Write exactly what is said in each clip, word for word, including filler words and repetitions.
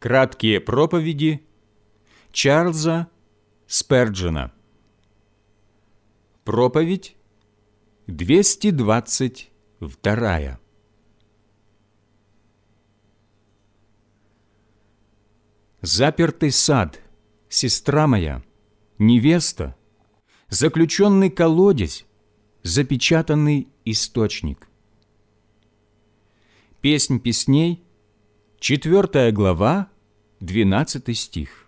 Краткие проповеди Чарльза Сперджена. Проповедь двести двадцать вторая. Запертый сад, сестра моя, невеста, заключенный колодезь, запечатанный источник. Песнь песней, четвертая глава, двенадцатый стих.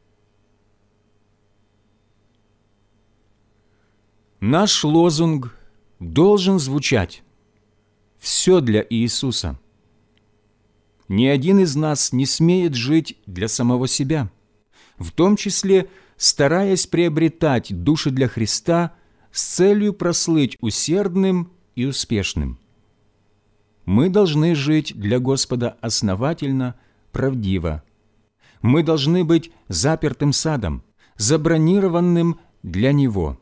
Наш лозунг должен звучать: «Все для Иисуса». Ни один из нас не смеет жить для самого себя, в том числе стараясь приобретать души для Христа с целью прослыть усердным и успешным. Мы должны жить для Господа основательно, правдиво. Мы должны быть запертым садом, забронированным для Него.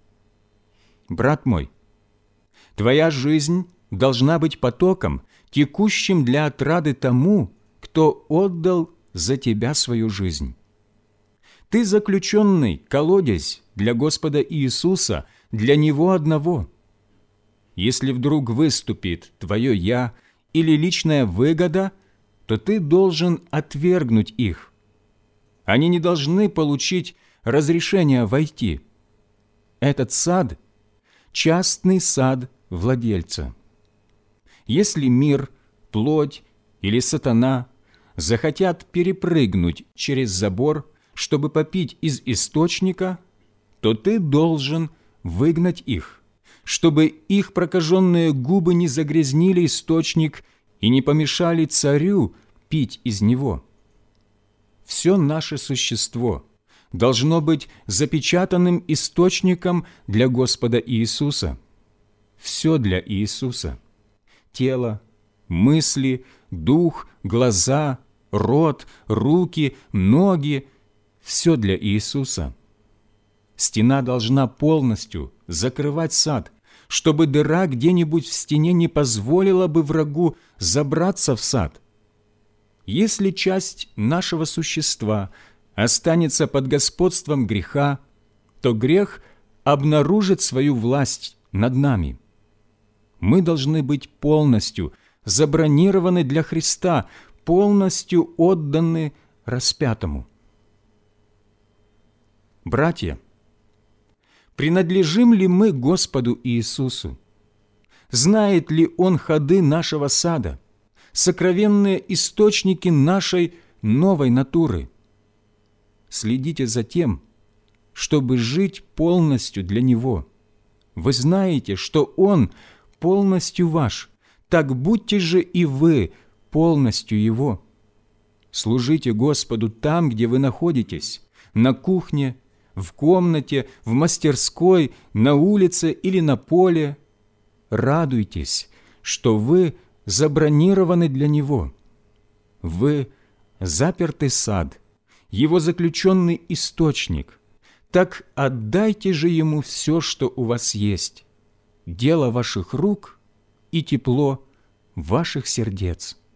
Брат мой, твоя жизнь должна быть потоком, текущим для отрады тому, кто отдал за тебя свою жизнь. Ты заключенный колодезь для Господа Иисуса, для Него одного. Если вдруг выступит твое «я» или личная выгода, то ты должен отвергнуть их. Они не должны получить разрешение войти. Этот сад – частный сад владельца. Если мир, плоть или сатана захотят перепрыгнуть через забор, чтобы попить из источника, то ты должен выгнать их, чтобы их прокаженные губы не загрязнили источник и не помешали царю пить из него. Все наше существо должно быть запечатанным источником для Господа Иисуса. Все для Иисуса. Тело, мысли, дух, глаза, рот, руки, ноги – все для Иисуса. Стена должна полностью закрывать сад, чтобы дыра где-нибудь в стене не позволила бы врагу забраться в сад. Если часть нашего существа останется под господством греха, то грех обнаружит свою власть над нами. Мы должны быть полностью забронированы для Христа, полностью отданы распятому. Братья, принадлежим ли мы Господу Иисусу? Знает ли Он ходы нашего сада, сокровенные источники нашей новой натуры? Следите за тем, чтобы жить полностью для Него. Вы знаете, что Он полностью ваш, так будьте же и вы полностью Его. Служите Господу там, где вы находитесь, на кухне, в комнате, в мастерской, на улице или на поле. Радуйтесь, что вы забронированы для Него. Вы – запертый сад, Его заключенный источник. Так отдайте же Ему все, что у вас есть, дело ваших рук и тепло ваших сердец.